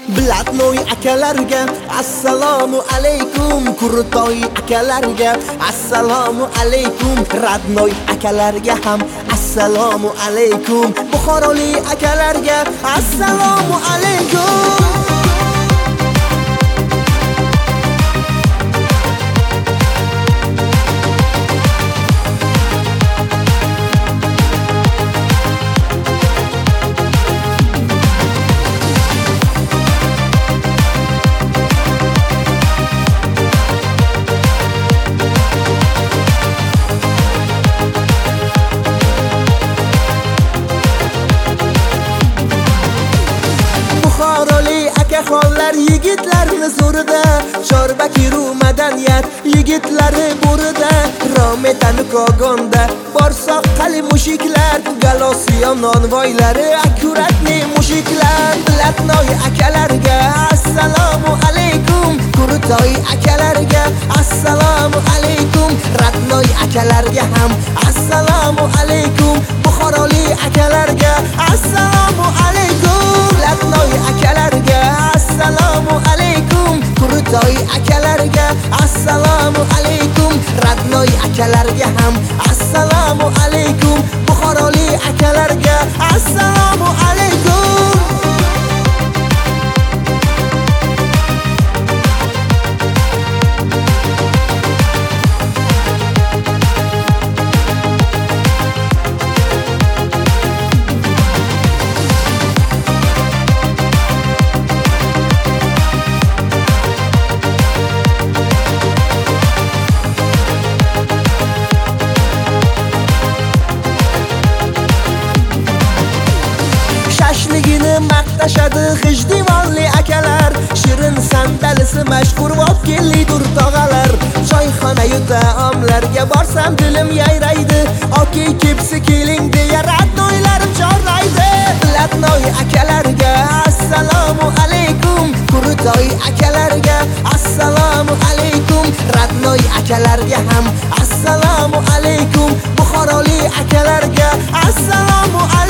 Blatnoy akalarga assalomu alaykum. Kurtoy akalarga assalomu alaykum. Radnoy akalarga ham assalomu alaykum. Buxorolik akalarga assalomu alaykum. Buxorolik akaxonlar yigitlarni zo'rida, Shorbaki-ru madaniyat yigitlari bo'rida, Rometani kogonda borsoq qali mushiklar, Galosiyo nonvoylari akkuratni mushiklar. Blatnoy akalarga assalomu alaykum. Kurtoy akalarga assalomu alaykum. Radnoy akalarga ham assalomu alaykum. Buxorolik akalarga assalomu alaykum. Blatnoy akalarga assalomu alaykum. Kurtoy akalarga assalomu alaykum. Radnoy akalarga ham assalomu alaykum. Buxorolik akalarga assalomu alaykum. Shashligini maqtashadi g'ijdivonli akalar, shirin sandalisi mashhur vobkellidur tog'alar. Choyxona-yu taomlarga borsam dilim yayraydi, okey kepsi keling deya radnoylarim chorlaydi. Blatnoy akalarga assalomu alaykum. Kurtoy akalarga assalomu alaykum. Radnoy akalarga ham assalomu alaykum. Buxorolik akalarga assalomu alaykum.